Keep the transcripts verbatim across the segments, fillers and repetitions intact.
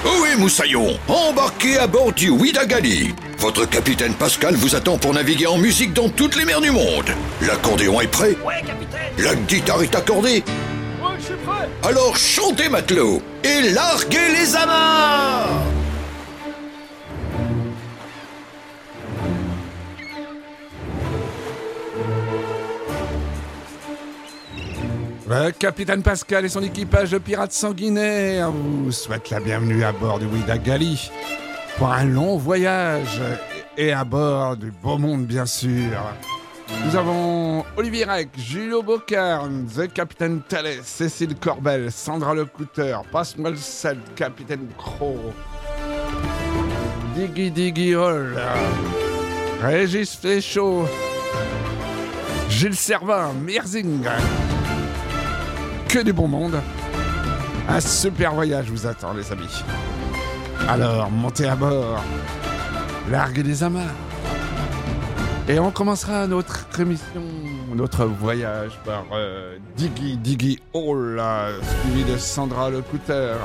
Ohé Moussaillon, embarquez à bord du Ouidagali. Votre capitaine Pascal vous attend pour naviguer en musique dans toutes les mers du monde. L'accordéon est prêt? Ouais, capitaine. La guitare est accordée? Ouais, je suis prêt. Alors chantez, matelot, et larguez les amarres! Le capitaine Pascal et son équipage de pirates sanguinaires vous souhaitent la bienvenue à bord du Ouidagali pour un long voyage et à bord du beau monde, bien sûr. Nous avons Olivier Rec, Julio Bocarn, The Capitaine Thalès, Cécile Corbel, Sandra Lecouteur, Passe-moi le sel, Capitaine Croc, Diggy Diggy Hall, Régis Fléchaud, Gilles Servin, Merzing. Que du bon monde. Un super voyage vous attend, les amis. Alors, montez à bord, larguez les amarres. Et on commencera notre émission, notre voyage par euh, Diggy Diggy Hall, suivi de Sandra Lecouteur.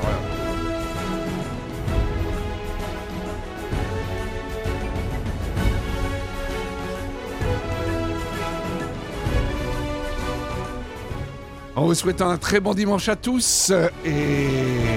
En vous souhaitant un très bon dimanche à tous et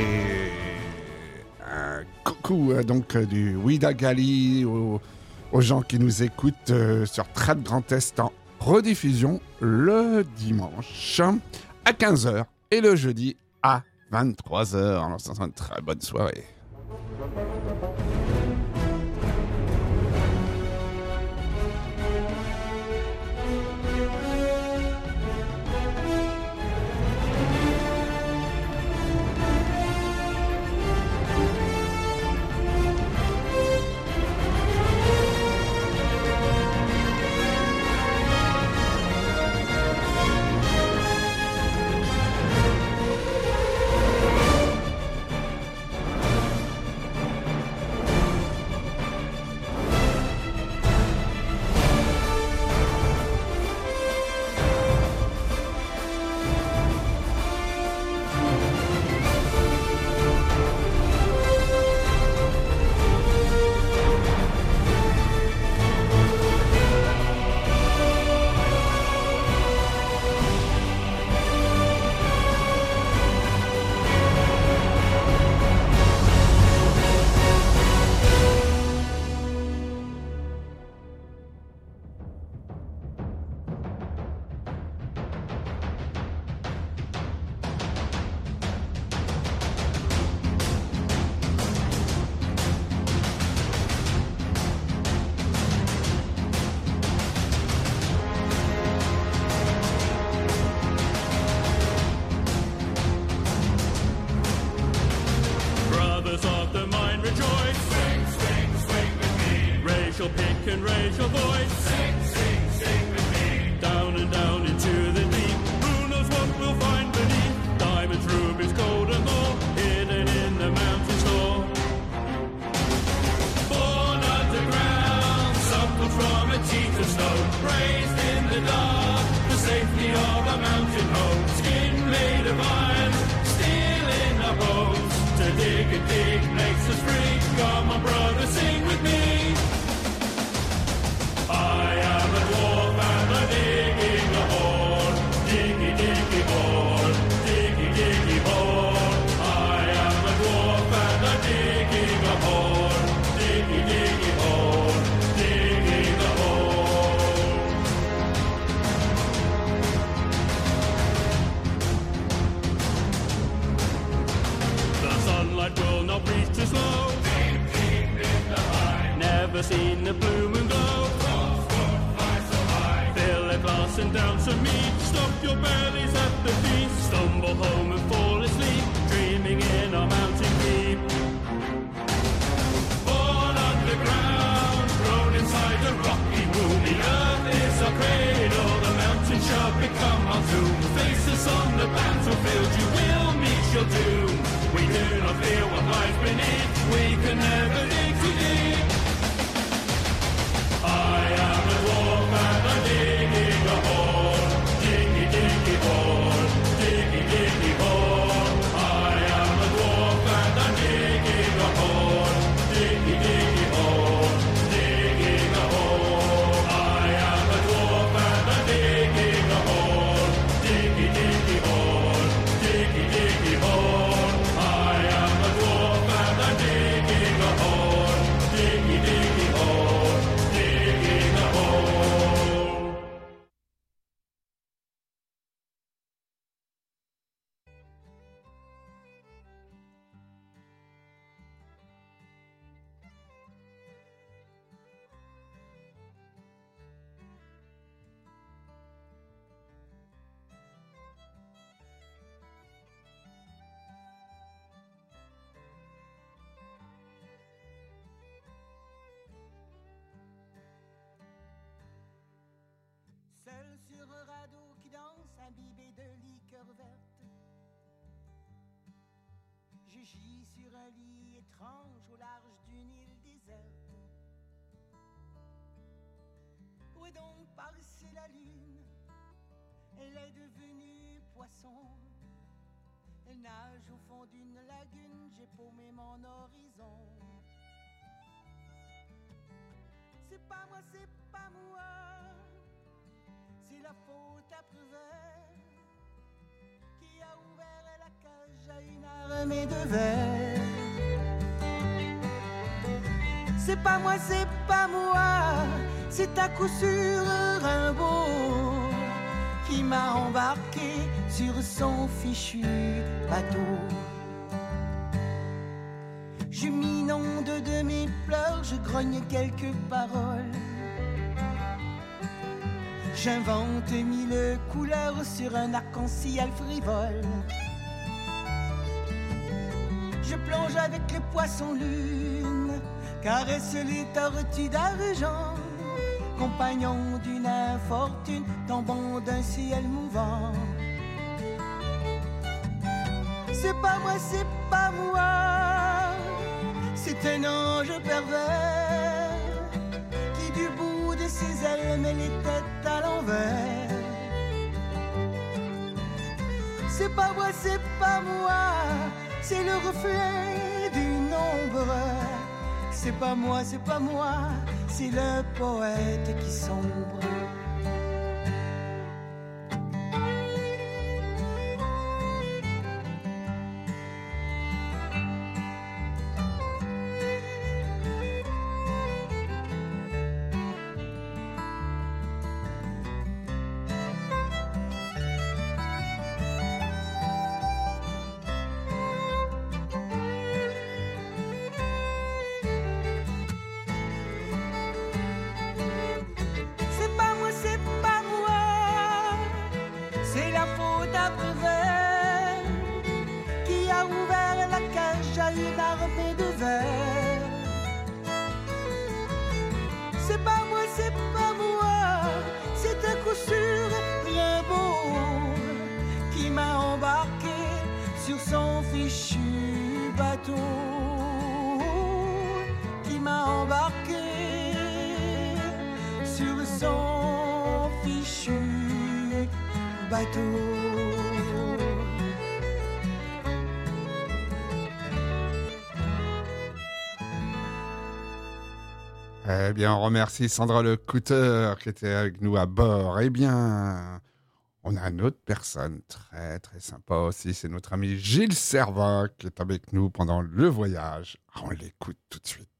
un coucou donc du Ouidagali aux, aux gens qui nous écoutent sur Trad Grand Est en rediffusion le dimanche à quinze heures et le jeudi à vingt-trois heures. Alors ça sera une très bonne soirée. Diggy, diggy, hole. I am a dwarf and I'm digging a gis sur un lit étrange au large d'une île déserte. Où est donc passée la lune? Elle est devenue poisson. Elle nage au fond d'une lagune, j'ai paumé mon horizon. C'est pas moi, c'est pas moi, c'est la faute à Prévert qui a ouvert la cage à une armée de vers. C'est pas moi, c'est pas moi, c'est à coup sûr Rimbaud qui m'a embarqué sur son fichu bateau. Je m'inonde de mes pleurs, je grogne quelques paroles. J'invente mille couleurs sur un arc-en-ciel frivole. Je plonge avec les poissons lunes, caresse les tortues d'argent, compagnon d'une infortune, tombant d'un ciel mouvant. C'est pas moi, c'est pas moi, c'est un ange pervers qui du bout de ses ailes met les têtes à l'envers. C'est pas moi, c'est pas moi, c'est le reflet d'une ombre. C'est pas moi, c'est pas moi, c'est le poète qui sombre. Eh bien, on remercie Sandra Lecouteur qui était avec nous à bord. Eh bien, on a une autre personne très très sympa aussi. C'est notre ami Gilles Servat qui est avec nous pendant le voyage. On l'écoute tout de suite.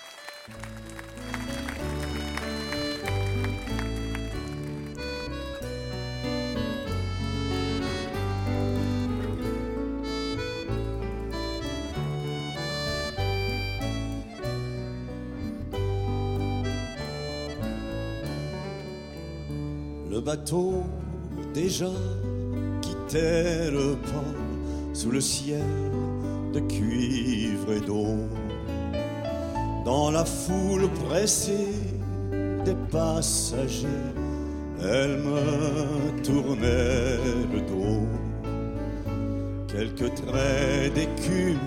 Le bateau déjà quittait le port sous le ciel de cuivre et d'eau. Dans la foule pressée des passagers, elle me tournait le dos. Quelques traits d'écume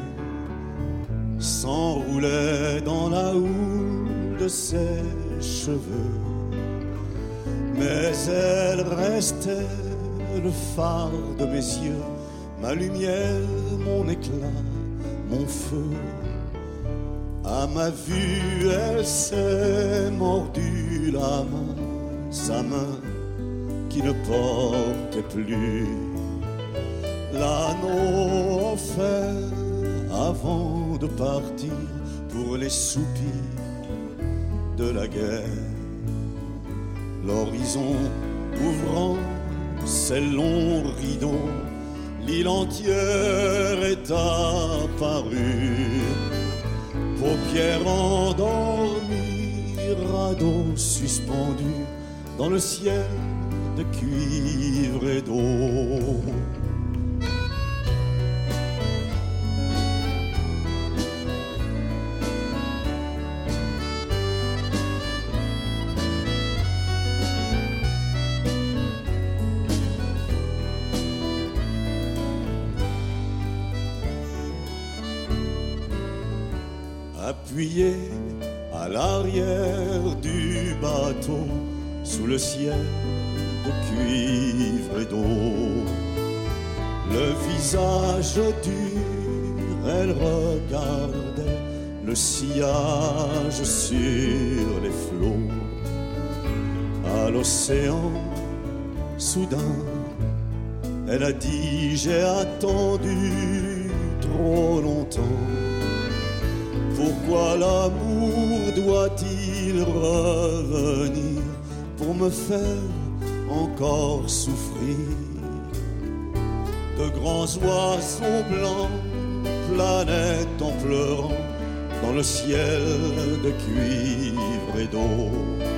s'enroulaient dans la houle de ses cheveux. Mais elle restait le phare de mes yeux, ma lumière, mon éclat, mon feu. À ma vue, elle s'est mordue la main, sa main qui ne portait plus l'anneau offert avant de partir pour les soupirs de la guerre. L'horizon ouvrant ses longs rideaux, l'île entière est apparue. Paupières endormies, radeau suspendu dans le ciel de cuivre et d'eau. appuyé à l'arrière du bateau, sous le ciel de cuivre et d'eau. Le visage dur, elle regardait le sillage sur les flots. À l'océan, soudain, elle a dit: j'ai attendu trop longtemps. Pourquoi l'amour doit-il revenir pour me faire encore souffrir? De grands oiseaux blancs planètent en pleurant dans le ciel de cuivre et d'eau,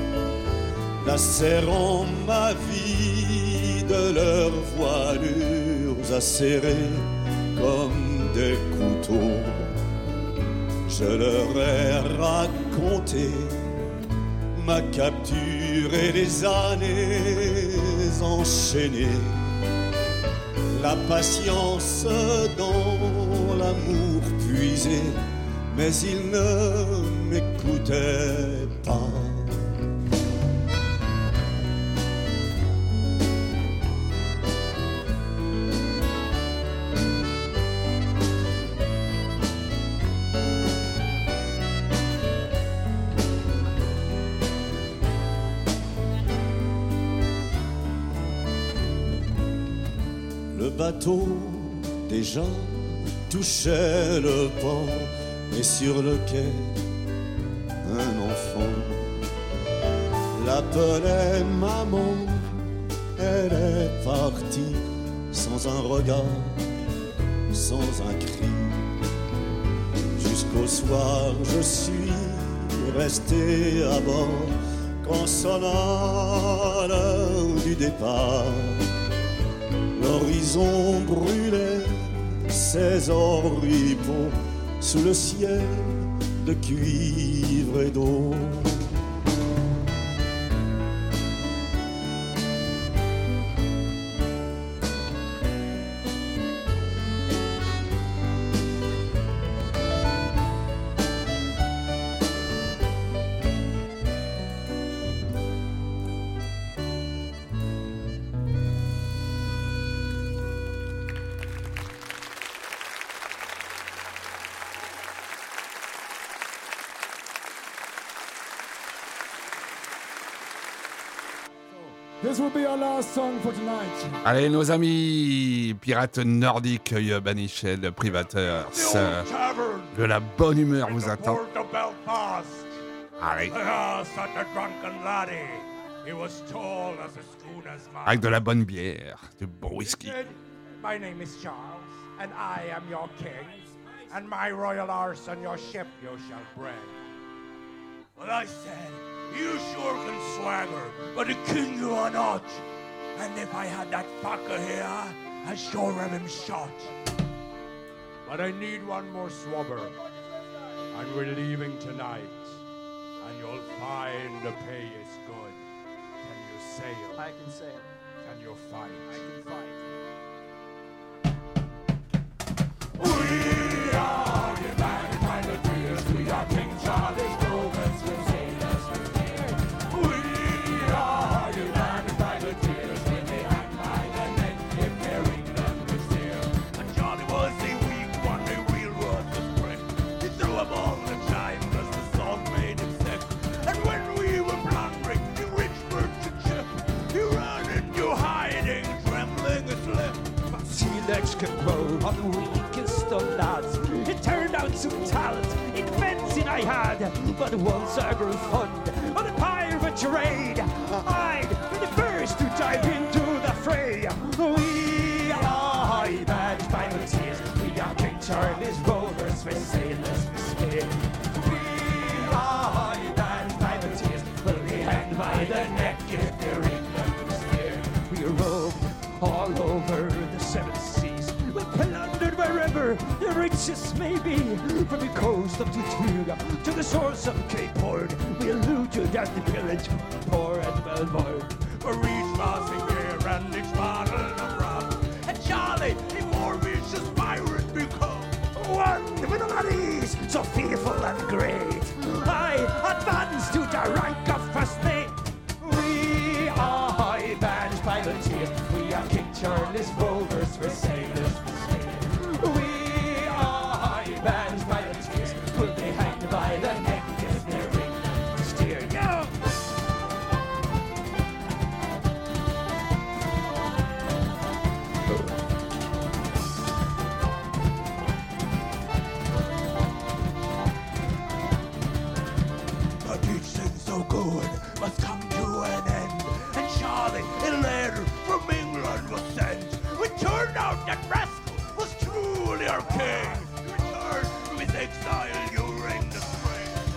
lacérant ma vie de leurs voilures acérées comme des couteaux. Je leur ai raconté ma capture et les années enchaînées, la patience dans l'amour puisé, mais ils ne m'écoutaient pas. Le bateau déjà touchait le port, et sur le quai, un enfant l'appelait maman. Elle est partie sans un regard, sans un cri. Jusqu'au soir, je suis resté à bord quand sonna l'heure du départ. L'horizon brûlait ses oripeaux sous le ciel de cuivre et d'eau. This will be our last song for tonight. Allez, nos amis pirates nordiques, Banichel, le privateur, de la bonne humeur vous attend. Allez. Avec de la bonne bière, du bon whisky. My name is Charles, and I am your king, and my royal arse on your ship you shall bring. Well, I said, you sure can swagger, but the king you are not. And if I had that fucker here, I'd sure have him shot. But I need one more swabber, and we're leaving tonight. And you'll find the pay is good. Can you sail? I can sail. Can you fight? I can fight. We are the band pirateers. We are King Charlie's rovers with sailors with care. We are the band pirateers. When they hang by the neck, if their England was there. And Charlie was a weak one, the wheelrod was brick. He threw up all the time, cause the salt made him sick. And when we were plundering the rich merchant ship, he ran into hiding, trembling his lip. Sea legs can grow on the weakest of lads. It turned out some talent in fencing I had, but once I grew fond of the pirate trade, I'd be the first to dive into the fray. We are bad pirateers. We are King Charlie's rovers, we're sailors, we're scared. We are bad pirateers. Well, we hang by the neck if they're England was there. We rove all over the seven seas. We plundered wherever the richest may be. From the coast of Tortuga to the shores of Cape Horn, we looted and the pillage, poor and well-born. For each passing year and each bottle of rum, and Charlie, a more vicious pirate become. One with the bodies so fearful and grim.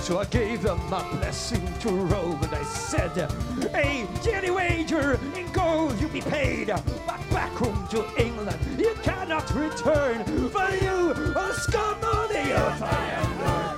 So I gave them my blessing to roll, and I said, hey, daily wager in gold you'll be paid, but back home to England you cannot return, for you are scum of the earth I am learned.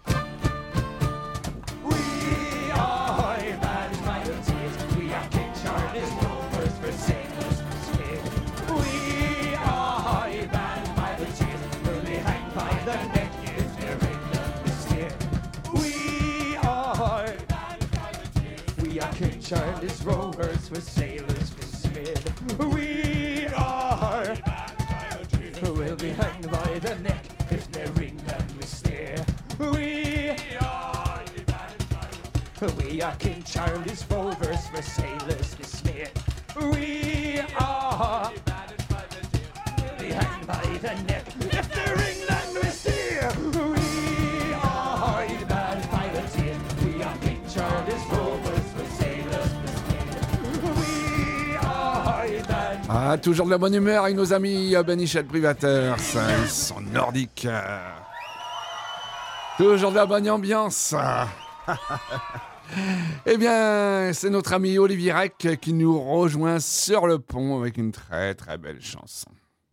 We are managed by the tears, we are King Charles Rovers for sailors for speed. We are managed by the tears, we'll be hanged by the neck if they're England is steer. We are We are King Charles Rovers for sailors for speed. We are We'll be hanged by the neck if they're England we steer. We are We are King Charles Rovers for sailors for speed. We are We'll be hanged by the neck if they're England we steer. We are managed by the tears, we are King Charles Rovers for sailors for speed. We are managed. Ah, toujours de la bonne humeur avec nos amis Benichel Privateurs. Ils sont nordiques. Toujours de la bonne ambiance. Eh bien, c'est notre ami Olivier Rec qui nous rejoint sur le pont avec une très très belle chanson.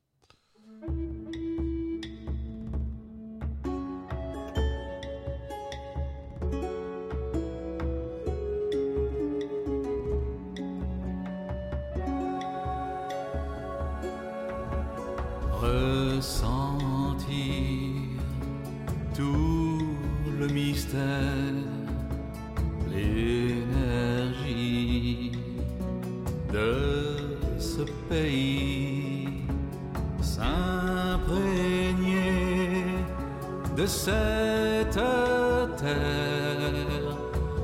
Ressentir tout le mystère, l'énergie de ce pays, s'imprégner de cette terre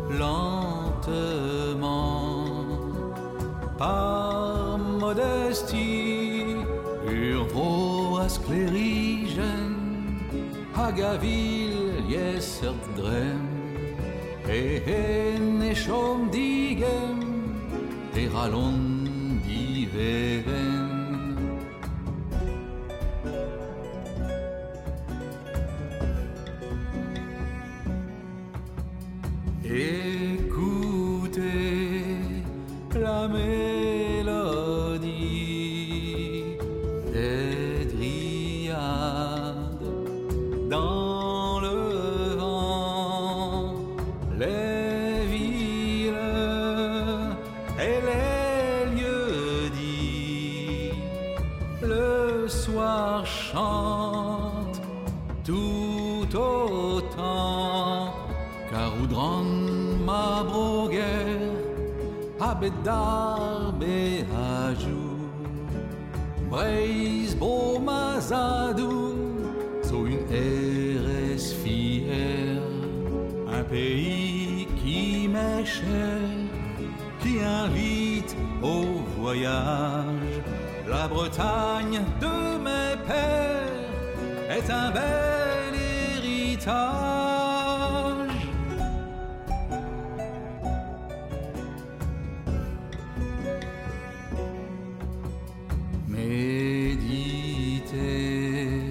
lentement, par modestie, Urvo asclerigen, Hagavil jesert drem, Ehen eshom digem, Teralon diveren. Écoutez la mélodie des dryades dans le vent, les villes et les lieux dits. Le soir chante tout autant, car Oudran ma broguer abedar behajou, Breis bo mazadou, so une erès fière, un pays qui m'est cher, qui invite au voyage. La Bretagne de mes pères est un bel héritage. Méditer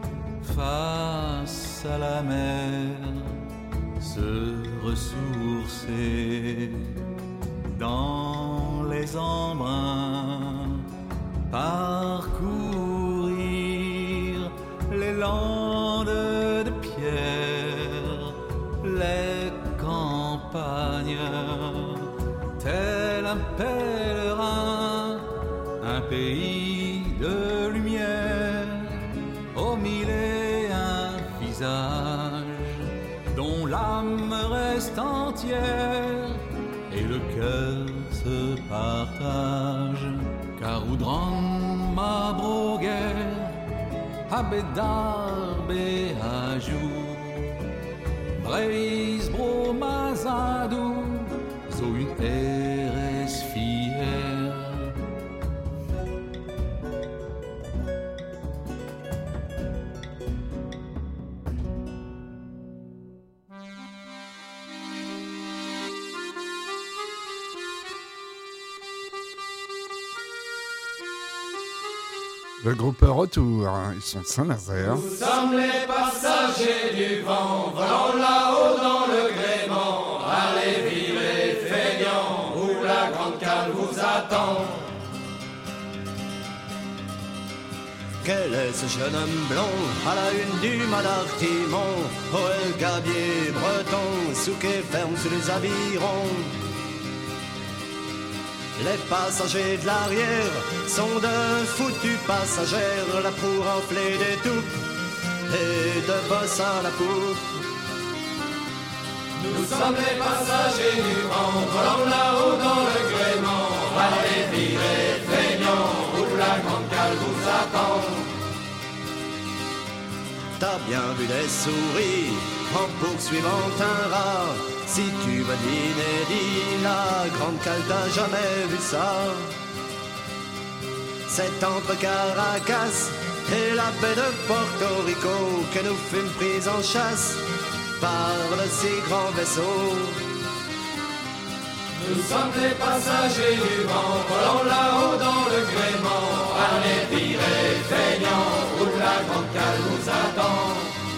face à la mer, se ressourcer dans les embruns, parcourir les landes de pierre, les campagnes, tel un pèlerin, un pays de lumière, aux mille et un visages, dont l'âme reste entière et le cœur se partage. Car Oudran ma broguer, abedar behajou, Breis bro mazadou, zo une erès fière. Le groupe Retour, ils sont de Saint-Nazaire. Nous sommes les passagers du vent, volant là-haut dans Quel est ce jeune homme blond à la une du Malartimon? Oh, le gabier breton, souquet ferme sur les avirons. Les passagers de l'arrière sont de foutus passagères, la proue renflée des toupes et de boss à la poupe. Nous sommes les passagers du vent, volant là-haut dans le gréement. Allez, virez, feignants, où la grande cale vous attend. T'as bien vu des souris en poursuivant un rat. Si tu veux l'inédit, la grande cale t'as jamais vu ça. C'est entre Caracas et la baie de Porto Rico que nous fûmes pris en chasse par de si grands vaisseaux. Nous sommes les passagers du vent, volant là-haut dans le gréement. Allez, virez, feignants, où la grande cale vous attend.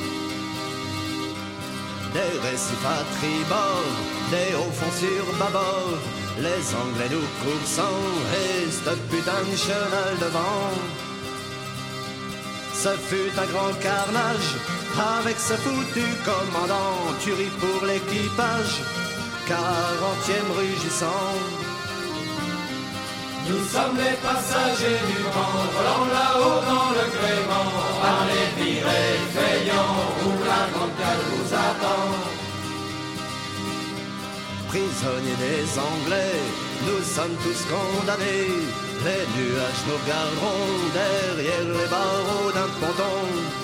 Des récifs à tribord, des hauts fonds sur bâbord, les Anglais nous coursant et ce putain de cheval devant. Ce fut un grand carnage avec ce foutu commandant, tuerie pour l'équipage, quarantième rugissant. Nous sommes les passagers du vent, volant là-haut dans le gréement. Allez, virez, feignants, où la grande cale vous attend. Prisonniers des Anglais, nous sommes tous condamnés. Les nuages nous regarderont derrière les barreaux d'un ponton.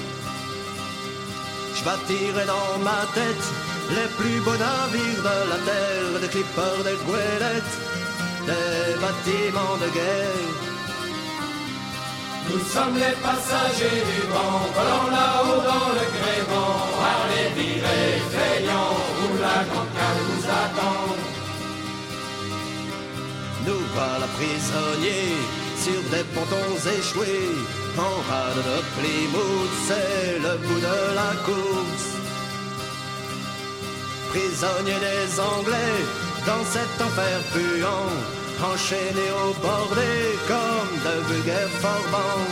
Je bâtirai dans ma tête les plus beaux navires de la terre, des clippers, des goélettes, des bâtiments de guerre. Nous sommes les passagers du vent, volant là-haut dans le gréement. Allez, virez, feignants, où la grande cale vous attend. Nous voilà prisonniers sur des pontons échoués, en rade de Plymouth, c'est le bout de la course. Prisonniers des Anglais dans cet enfer puant, enchaînés au bordé comme de vulgaires forbans.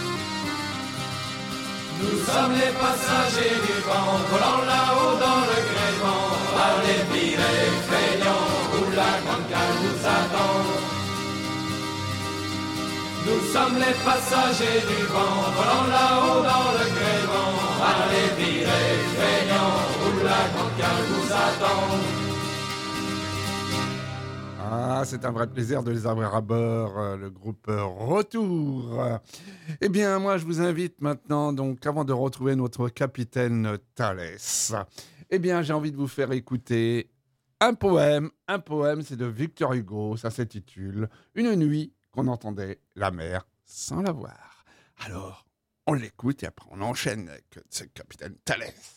Nous sommes les passagers du vent, volant là-haut dans le gréement. Allez, virez, feignants, où la grande cale vous attend. Nous sommes les passagers du vent, volant là-haut dans le gréement. Allez, virez, feignants, où la grande cale vous attend. Ah, c'est un vrai plaisir de les avoir à bord, euh, le groupe euh, Retour. Eh bien, moi, je vous invite maintenant, donc, avant de retrouver notre capitaine Thalès, eh bien, j'ai envie de vous faire écouter un poème. Un poème, c'est de Victor Hugo, ça s'intitule « Une nuit qu'on entendait la mer sans la voir ». Alors, on l'écoute et après, on enchaîne avec ce capitaine Thalès.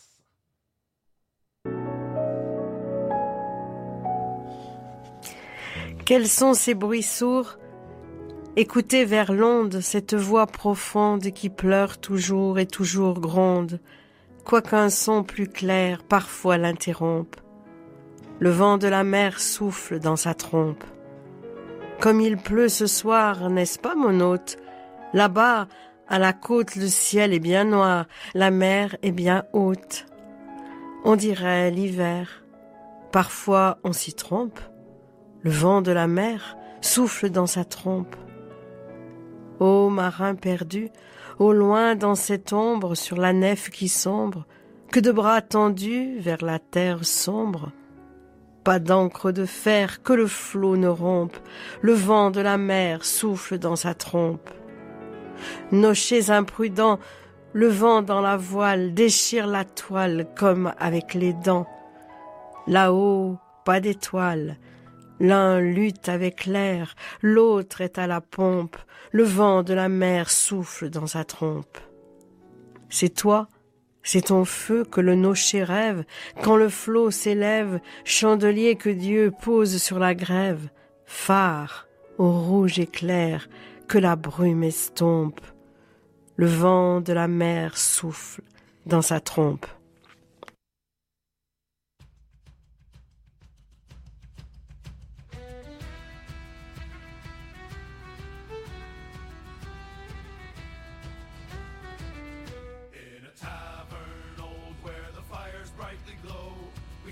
Quels sont ces bruits sourds? Écoutez vers l'onde cette voix profonde qui pleure toujours et toujours gronde, quoiqu'un son plus clair parfois l'interrompe. Le vent de la mer souffle dans sa trompe. Comme il pleut ce soir, n'est-ce pas mon hôte? Là-bas, à la côte, le ciel est bien noir, la mer est bien haute. On dirait l'hiver. Parfois on s'y trompe. Le vent de la mer souffle dans sa trompe. Ô marin perdu, au loin dans cette ombre sur la nef qui sombre, que de bras tendus vers la terre sombre. Pas d'encre de fer que le flot ne rompe, le vent de la mer souffle dans sa trompe. Nochers imprudents, le vent dans la voile déchire la toile comme avec les dents. Là-haut, pas d'étoiles. L'un lutte avec l'air, l'autre est à la pompe, le vent de la mer souffle dans sa trompe. C'est toi, c'est ton feu que le nocher rêve, quand le flot s'élève, chandelier que Dieu pose sur la grève, phare au rouge éclair que la brume estompe. Le vent de la mer souffle dans sa trompe.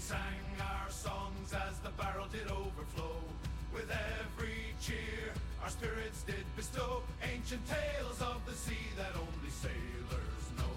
sang our songs as the barrel did overflow. With every cheer, our spirits did bestow ancient tales of the sea that only sailors know.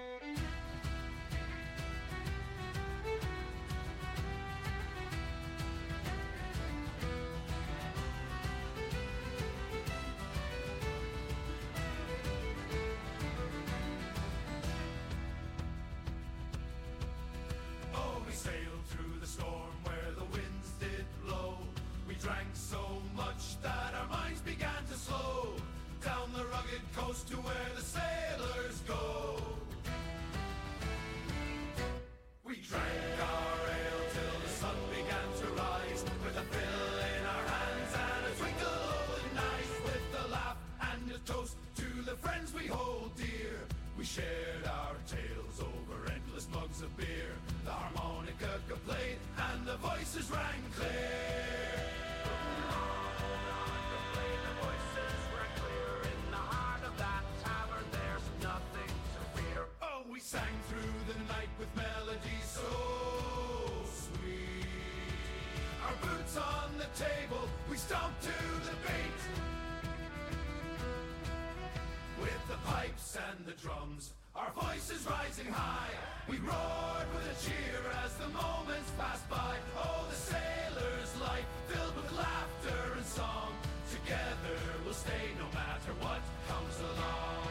Oh, we sailed through the storm where the winds did blow. We drank so much that our minds began to slow down the rugged coast to where the sailors go. We drank our ale till the sun began to rise, with a fill in our hands and a twinkle in eyes, with a laugh and a toast to the friends we hold dear. We shared our tales over endless mugs of beer. The harmonica could play and the voices rang clear. We sang through the night with melodies so sweet. Our boots on the table, we stomped to the beat. With the pipes and the drums, our voices rising high, we roared with a cheer as the moments passed by. Oh, the sailor's life filled with laughter and song. Together we'll stay no matter what comes along.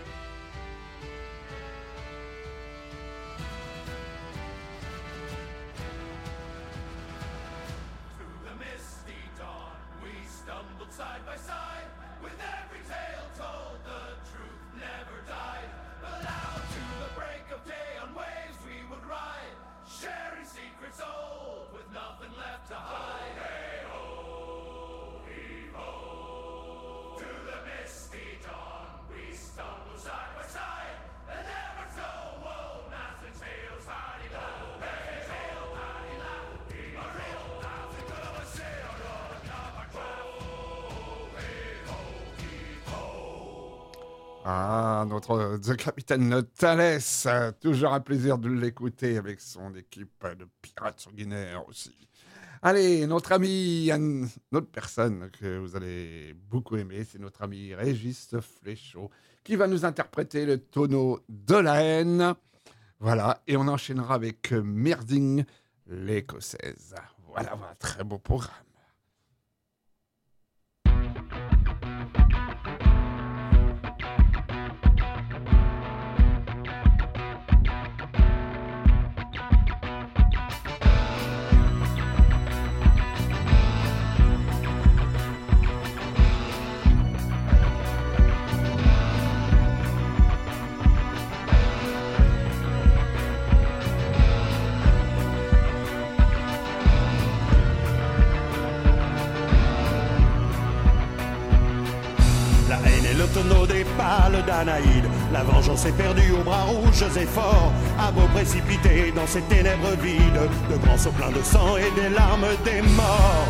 Stumbled side by side, with every tale told, the truth never died. But out to the break of day on waves we would ride, sharing secrets old, with nothing left to hide. Hey ho, heave ho, to the misty dawn we stumbled side by side, and never so woe, as the tales hardy laugh. Hey tale hardy laugh, a real laugh, the good of a sailor, never drown. Ah, notre The Capitaine Thalès, toujours un plaisir de l'écouter avec son équipe de pirates sanguinaires aussi. Allez, notre ami, une autre personne que vous allez beaucoup aimer, c'est notre ami Régis Fléchaud, qui va nous interpréter le tonneau de la haine. Voilà, et on enchaînera avec Merzing, l'écossaise. Voilà, voilà, très beau programme. Tonneau des pales d'Anaïde, la vengeance est perdue aux bras rouges et forts, à beau précipiter dans ces ténèbres vides, de grands sauts pleins de sang et des larmes des morts.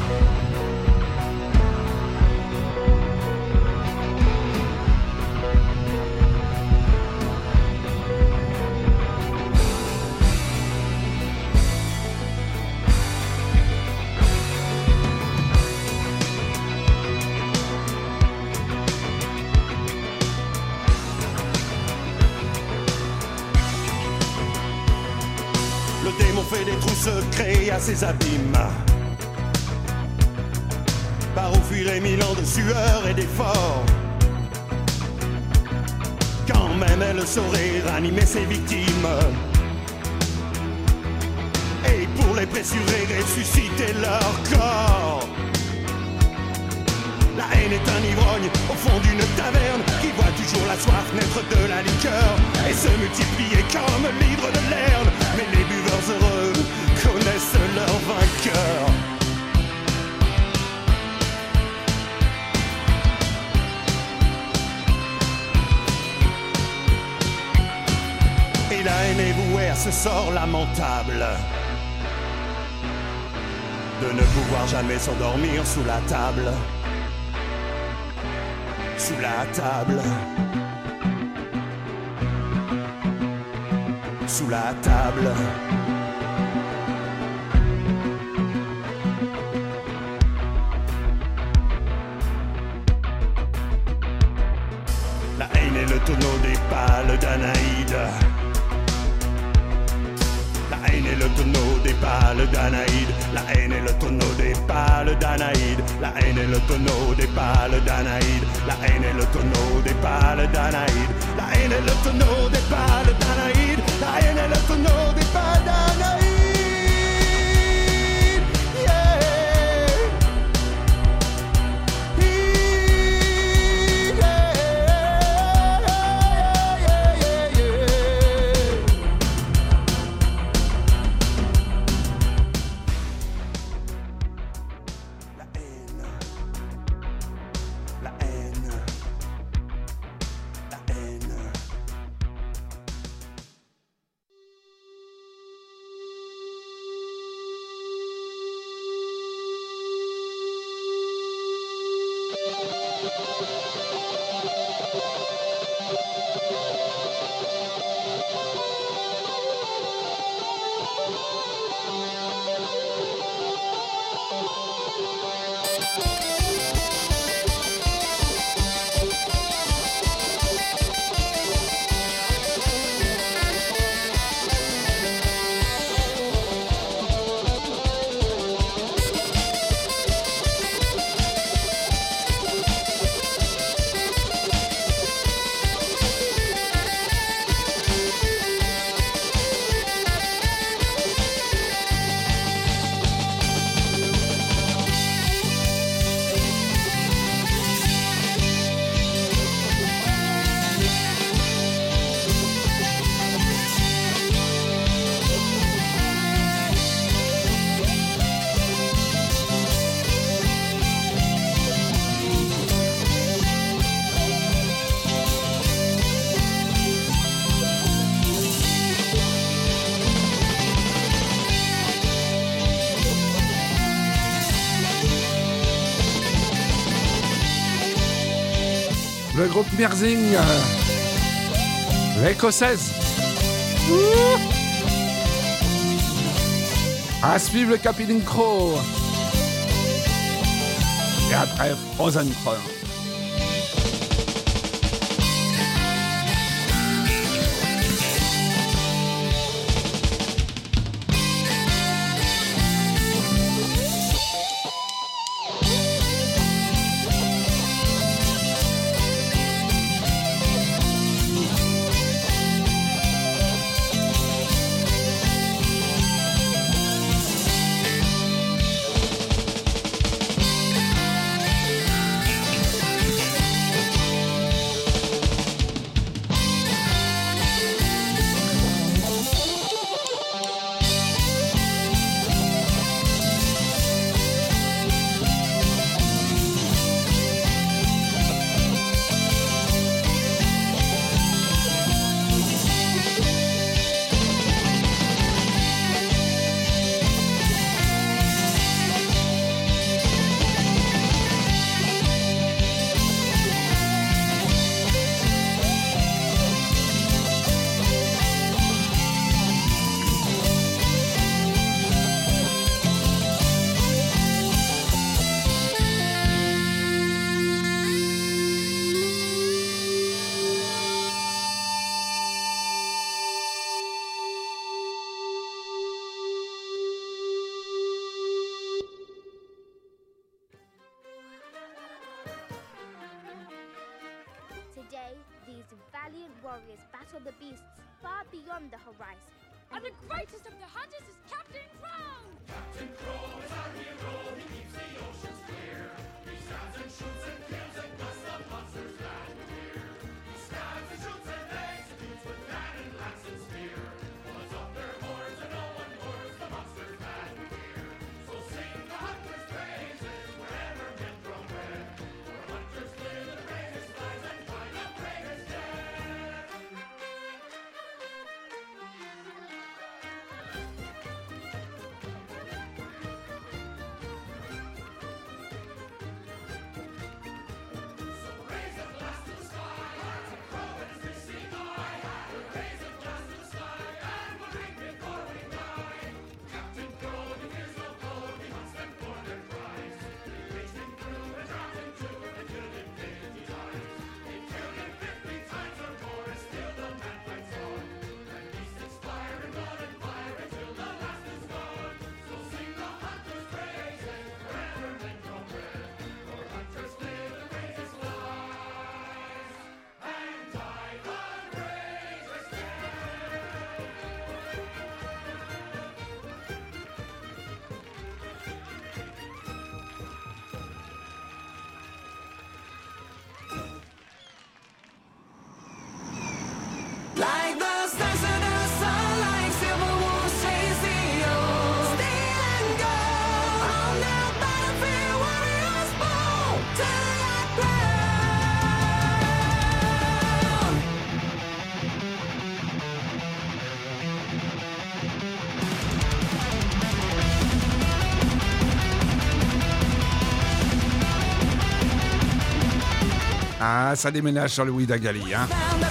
Fait des trous secrets à ses abîmes, par où fuiraient mille ans de sueur et d'efforts. Quand même elle saurait ranimer ses victimes, et pour les pressurer ressusciter leur corps. La haine est un ivrogne au fond d'une taverne, qui voit toujours la soif naître de la liqueur et se multiplier comme l'hydre de l'Erne. Mais les buveurs heureux connaissent leur vainqueur. Et la haine est vouée à ce sort lamentable de ne pouvoir jamais s'endormir sous la table. Sous la table, sous la table, tonneau des pales d'Anaïde. La haine est le tonneau des pales d'Anaïde. La haine est le tonneau des pales d'Anaïde. La haine est le tonneau des pales d'Anaïde. La haine est le tonneau des pales d'Anaïde. La haine est le tonneau des pales d'Anaïde. La haine est le tonneau des pales d'Anaïde. Le groupe Merzing, euh, l'écossaise. À suivre le Capitaine Crow. Et après, Frozen Crow. Today, these valiant warriors battle the beasts far beyond the horizon. And the greatest of the hunters is Captain Crow! Captain Crow is our hero, he keeps the oceans clear. He stabs and shoots and kills and cuts the monsters that appear. He stabs and shoots and executes with cannon, lance and spear. Pulls up their horns and no one mourns the monsters that appear. So sing the hunter's praises wherever men grow red. For hunters clear the bravest skies and find the bravest dead. Ah, ça déménage sur le Ouidagali, hein.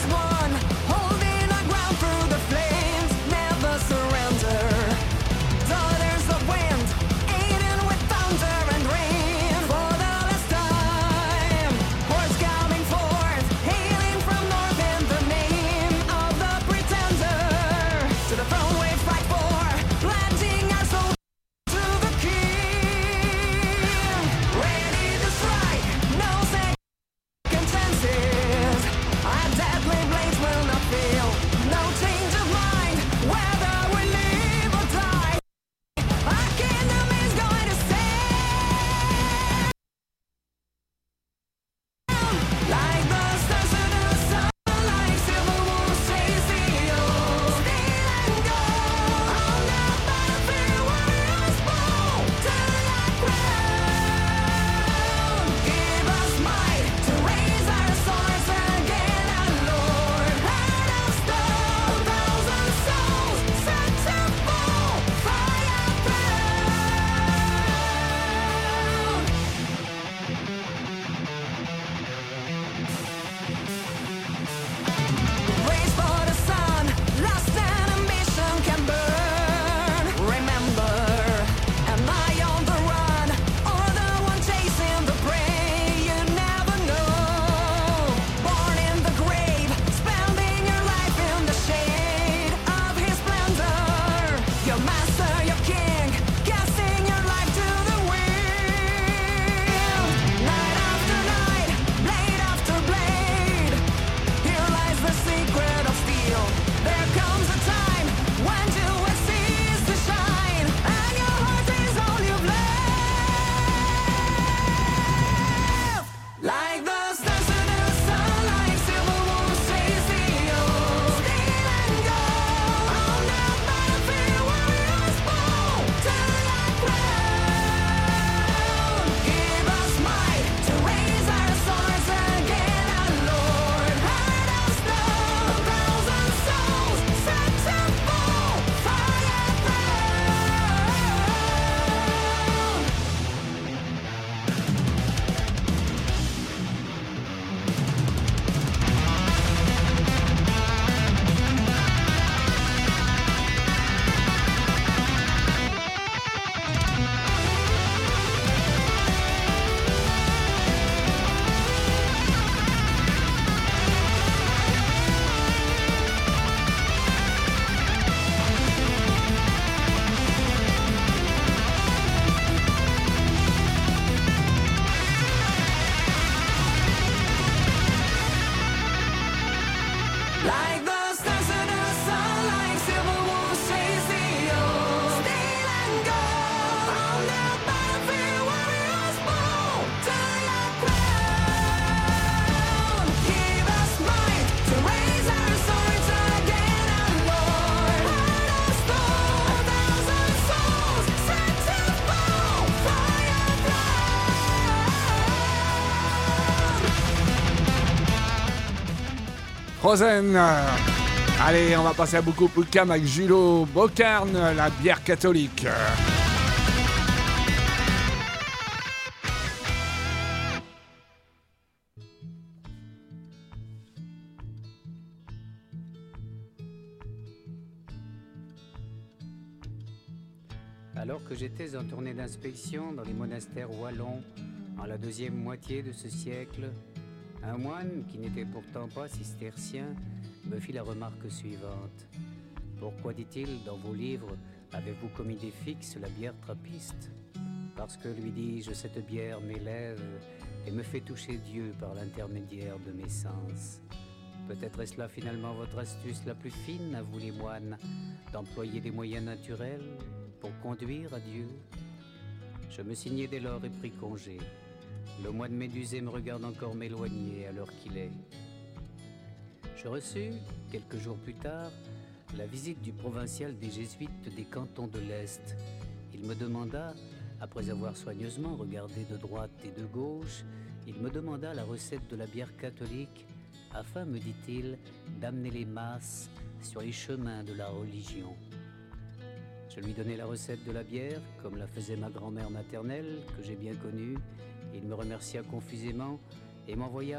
Frozen. Allez, on va passer à beaucoup plus calme avec Julo Bocarn, la bière catholique. Alors que j'étais en tournée d'inspection dans les monastères wallons en la deuxième moitié de ce siècle, un moine, qui n'était pourtant pas cistercien, me fit la remarque suivante. « Pourquoi, dit-il, dans vos livres, avez-vous comme idée fixe la bière trappiste ? Parce que, lui dis-je, cette bière m'élève et me fait toucher Dieu par l'intermédiaire de mes sens. Peut-être est-ce là finalement votre astuce la plus fine, à vous les moines, d'employer des moyens naturels pour conduire à Dieu ?» Je me signai dès lors et pris congé. Le moine médusé me regarde encore m'éloigner à l'heure qu'il est. Je reçus, quelques jours plus tard, la visite du provincial des Jésuites des cantons de l'Est. Il me demanda, après avoir soigneusement regardé de droite et de gauche, il me demanda la recette de la bière catholique, afin, me dit-il, d'amener les masses sur les chemins de la religion. Je lui donnai la recette de la bière, comme la faisait ma grand-mère maternelle, que j'ai bien connue. Il me remercia confusément et m'envoya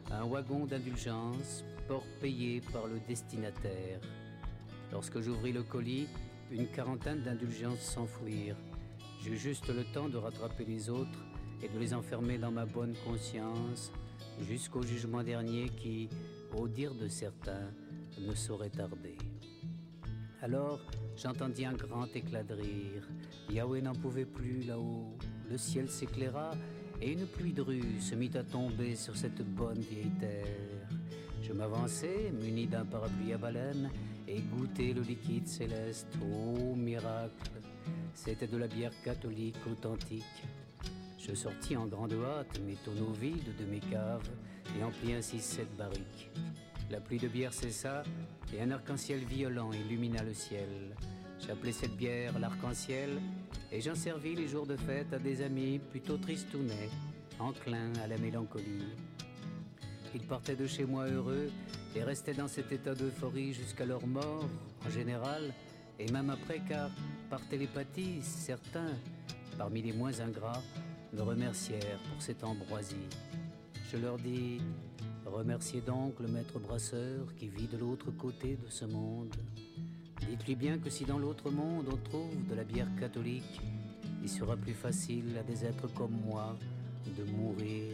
un wagon d'indulgence, port payé par le destinataire. Lorsque j'ouvris le colis, une quarantaine d'indulgences s'enfouirent. J'eus juste le temps de rattraper les autres et de les enfermer dans ma bonne conscience jusqu'au jugement dernier qui, au dire de certains, ne saurait tarder. Alors, j'entendis un grand éclat de rire. Yahweh n'en pouvait plus là-haut. Le ciel s'éclaira et une pluie de rue se mit à tomber sur cette bonne vieille terre. Je m'avançai, muni d'un parapluie à baleine, et goûtai le liquide céleste. Oh, miracle! C'était de la bière catholique authentique. Je sortis en grande hâte mes tonneaux vides de mes caves et emplis ainsi sept barriques. La pluie de bière cessa et un arc-en-ciel violent illumina le ciel. J'appelais cette bière l'arc-en-ciel et j'en servis les jours de fête à des amis plutôt tristounets, enclins à la mélancolie. Ils partaient de chez moi heureux et restaient dans cet état d'euphorie jusqu'à leur mort, en général, et même après, car par télépathie, certains, parmi les moins ingrats, me remercièrent pour cette ambroisie. Je leur dis, remerciez donc le maître brasseur qui vit de l'autre côté de ce monde. Dites-lui bien que si dans l'autre monde on trouve de la bière catholique, il sera plus facile à des êtres comme moi de mourir.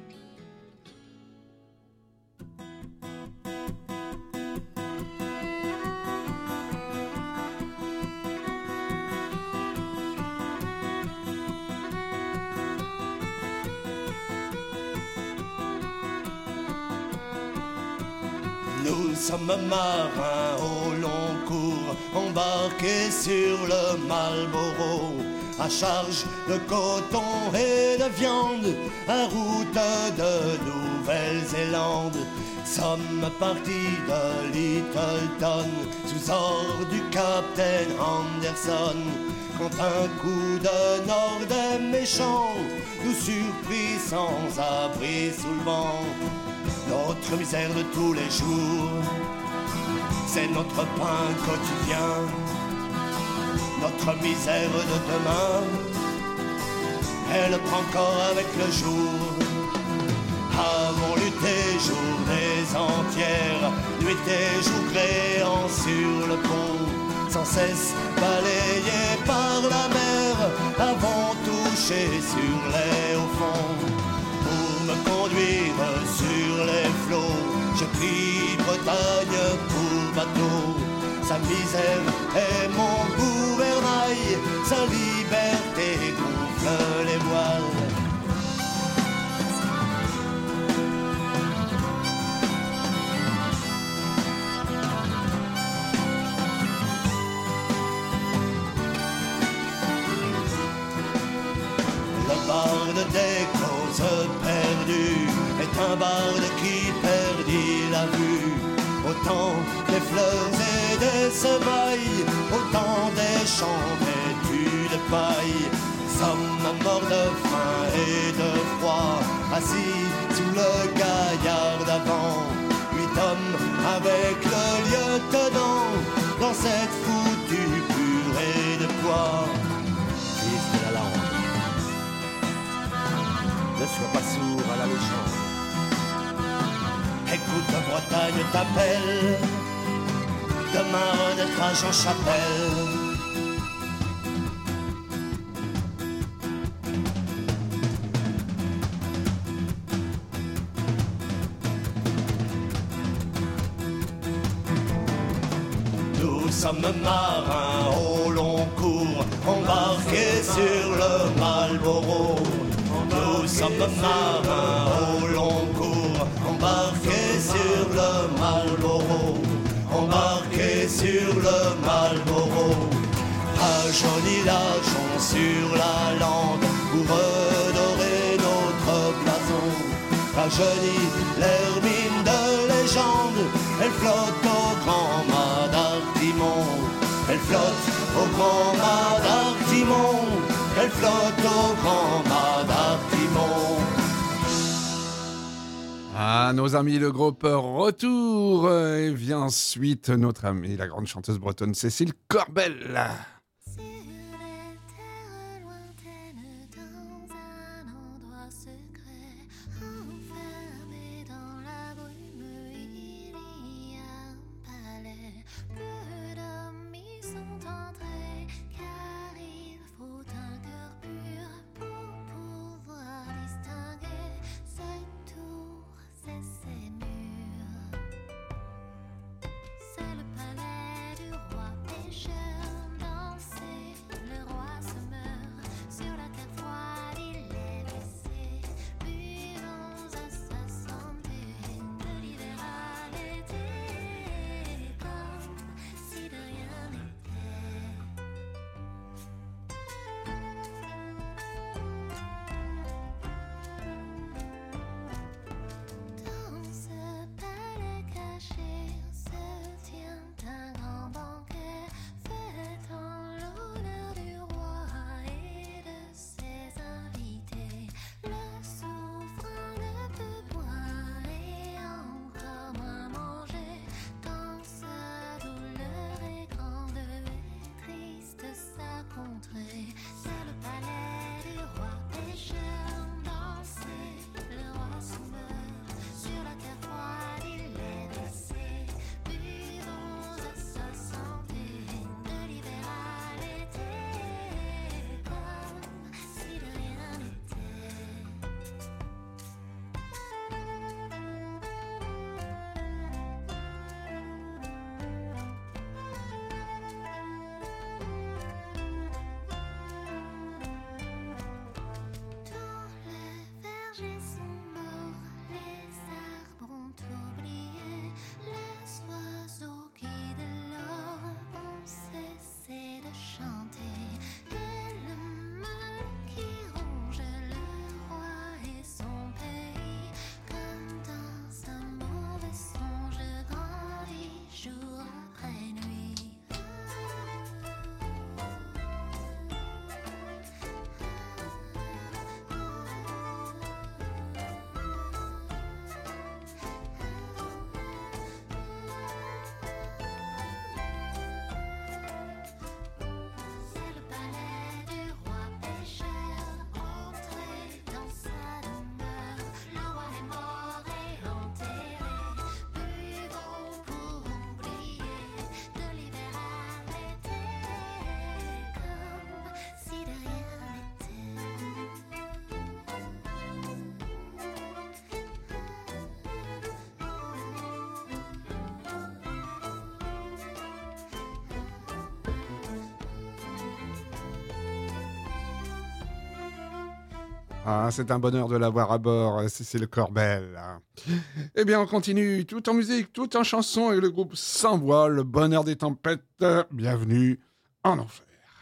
Nous sommes marins au long cours, embarqués sur le Marlborough, à charge de coton et de viande, en route de Nouvelle-Zélande. Sommes partis de Littleton, sous ordre du capitaine Anderson, quand un coup de nord des méchants nous surprit sans abri sous le vent. Notre misère de tous les jours, c'est notre pain quotidien. Notre misère de demain, elle prend corps avec le jour. Avons lutté journées entières, nuit et jour créant sur le pont, sans cesse balayés par la mer, avons touché sur les hauts fonds. Pour me conduire sur les flots, je prie Bretagne pour bateau. Sa misère est mon gouvernail, sa liberté gonfle les voiles. Le barde des causes perdues est un barde qui perdit la vue. Autant des fleurs et des semailles, autant des champs vêtus de paille. Sommes morts de faim et de froid, assis sous le gaillard d'avant. Huit hommes avec le lieutenant, dans cette foutue purée de poids. Fils de la lande, ne sois pas sourd à la légende. Écoute, Bretagne t'appelle, demain renaîtra Jean Chapelle. Nous sommes marins au long cours, embarqués sur le Marlborough. Nous sommes marins au long cours, embarqués sur le Marlborough, embarqués sur le Marlborough. Rajeunis l'argent sur la lande pour redorer notre blason. Rajeunis l'hermine de légende, elle flotte au grand mât d'Artimon. Elle flotte au grand mât d'Artimon. Elle flotte au grand mât d'Artimon. Ah, nos amis, le groupe Retour. Et vient ensuite notre amie, la grande chanteuse bretonne Cécile Corbel. Dans un endroit secret, enfermé dans Ah, c'est un bonheur de l'avoir à bord, Cécile Corbel. Eh bien, on continue, tout en musique, tout en chanson, et le groupe Sans Voix, le bonheur des tempêtes. Bienvenue en enfer.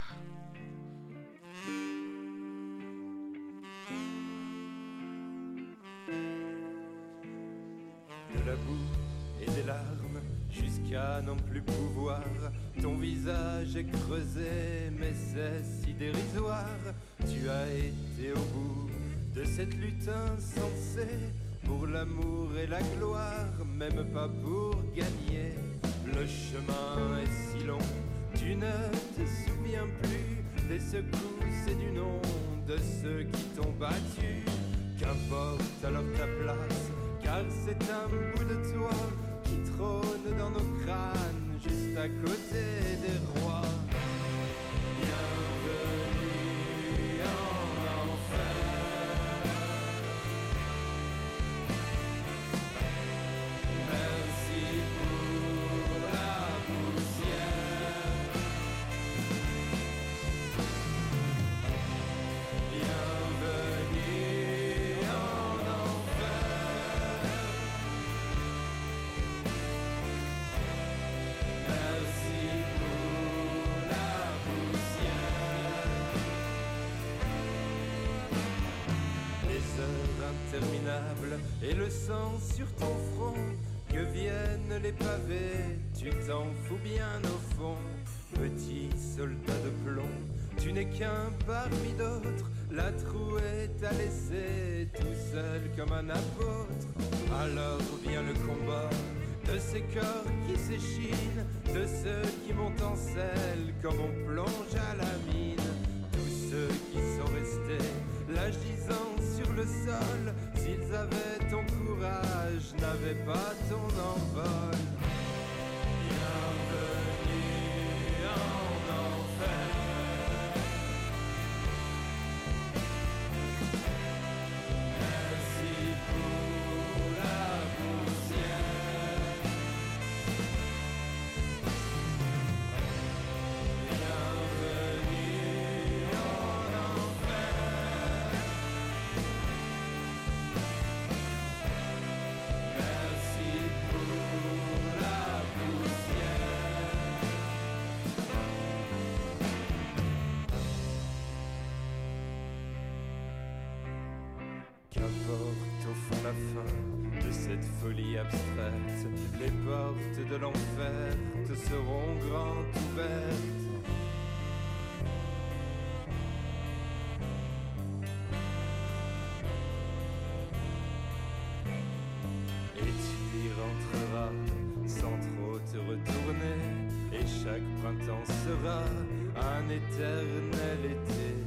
De la boue et des larmes, jusqu'à n'en plus pouvoir. Ton visage est creusé, mais c'est si dérisoire. Tu as été au bout de cette lutte insensée, pour l'amour et la gloire, même pas pour gagner. Le chemin est si long, tu ne te souviens plus des secousses et du nom de ceux qui t'ont battu. Qu'importe alors ta place, car c'est un bout de toi qui trône dans nos crânes, juste à côté des rois. Bienvenue en enfer. Merci pour la poussière. Bienvenue en enfer. Merci pour la poussière. Les heures interminables et le sang sur ton front, que viennent les pavés, tu t'en fous bien au fond. Petit soldat de plomb, tu n'es qu'un parmi d'autres. La trouée t'a laissé tout seul comme un apôtre. Alors vient le combat de ces corps qui s'échinent, de ceux qui montent en selle comme on plonge à la mine. Tous ceux qui sont restés, l'âge gisant sur le sol, s'ils avaient ton courage, n'avaient pas ton envol. Bienvenue en enfer. Merci pour la poussière. Bienvenue en enfer. Merci pour la poussière. Qu'importe au fond la fin de cette folie abstraite, les portes de l'enfer te seront grandes ouvertes. Et tu y rentreras sans trop te retourner, et chaque printemps sera un éternel été.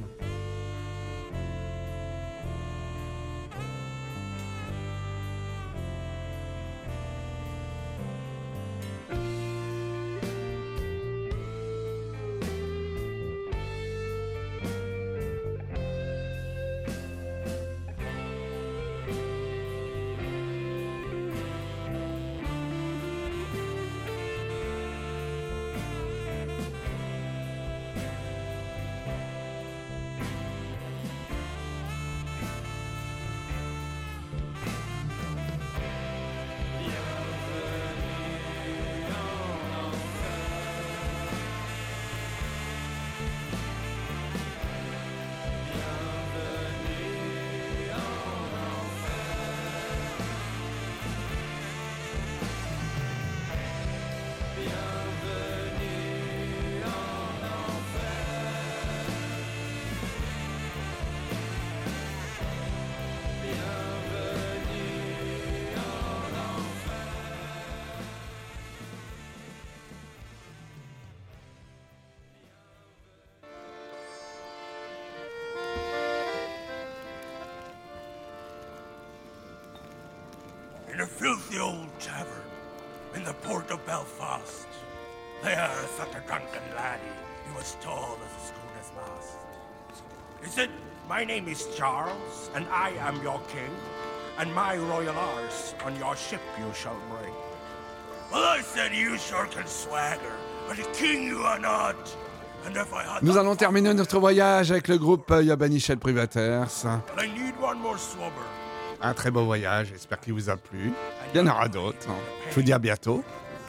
In a filthy old tavern in the port of Belfast, there sat a drunken laddie. He was tall as a schooner's mast. He said, "My name is Charles, and I am your king, and my royal arse on your ship you shall bring." Well, I said, "You sure can swagger, but a king you are not." And if I had Nous allons terminer notre voyage avec le groupe Yabanichel Privaters. I need one more swabber. Un très beau voyage, j'espère qu'il vous a plu. Il y en aura d'autres. hein. Je vous dis à bientôt.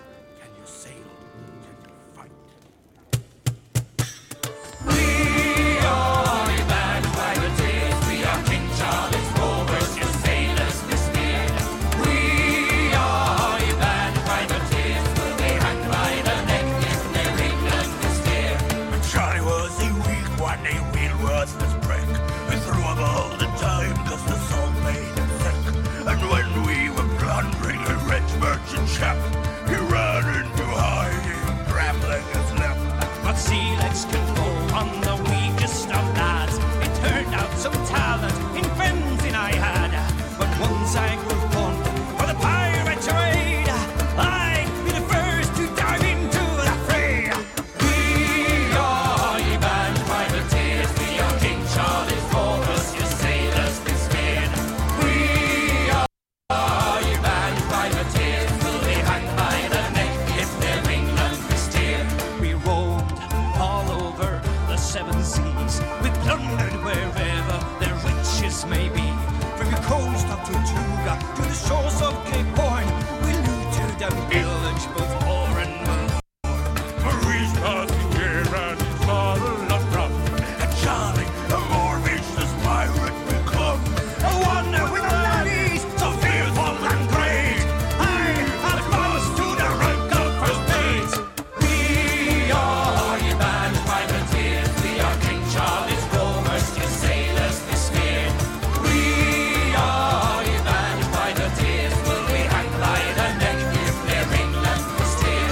Charlie was a weak one, a real worthless prick. We threw him all the time cause the salt made him sick. And when we were plundering a rich merchant ship, he ran into hiding, trembling his lip. But sea legs can go on the weakest of lads. It turned out some talent in fencing I had. But once I grew fond for the pirate trade, I'd be the first to dive into the fray. We are ye band privateers, we are King Charlie's rovers, your sailors dismayed. We are ye band privateers, will be hanged by the neck if their England we steer. We roamed all over the seven seas, we plundered wherever their riches may be. From the coast of Tortuga to the shores of Cape Horn, we looted and pillaged both ore and wool. Marie's passing here and his father lost from. And Charlie, a more vicious pirate become. A wonder with the laddies, so fearful and great. I have promised to the rank of first mate. We are ye band privateers, we are King Charlie's rovers, your sailors dismayed. We are ye band privateers, will be hanged by the neck if their England we steer.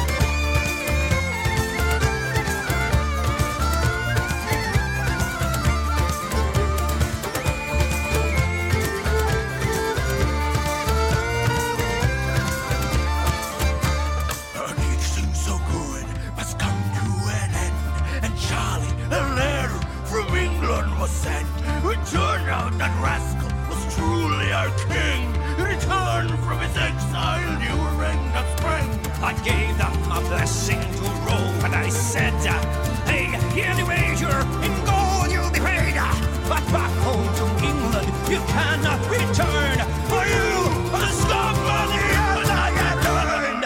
And each thing so good must come to an end. And Charlie, a letter from England was sent. It turned out that rascal was truly our king. In return from his exile, new ring of spring. I gave them a blessing to row, and I said, uh, hey, hear the wager, in gold you'll be paid. uh, But back home to England you cannot return, for you are the scum of the earth I have learned.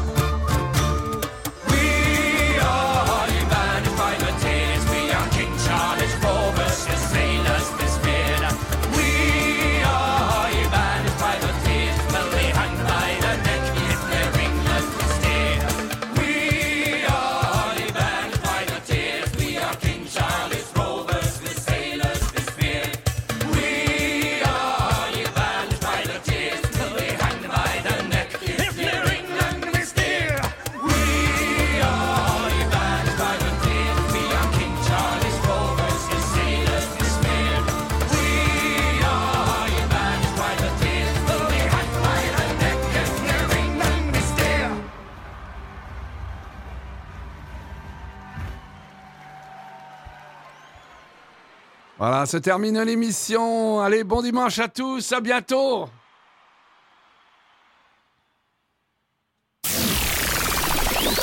We are ye band privateers, we are King Charlie's rovers, your sailors dismayed. We are ye band privateers, will be hanged by the neck if their England we steer. We are ye band privateers, we are King Charlie's rovers, with sailors dismayed. We are ye band privateers, will be hanged by the neck if their England we steer. We are ye band privateers, we are King Charlie's rovers, your sailors dismayed. We are ye band privateers, will be hanged by the neck if their England we steer. Voilà, se termine l'émission. Allez, bon dimanche à tous, à bientôt.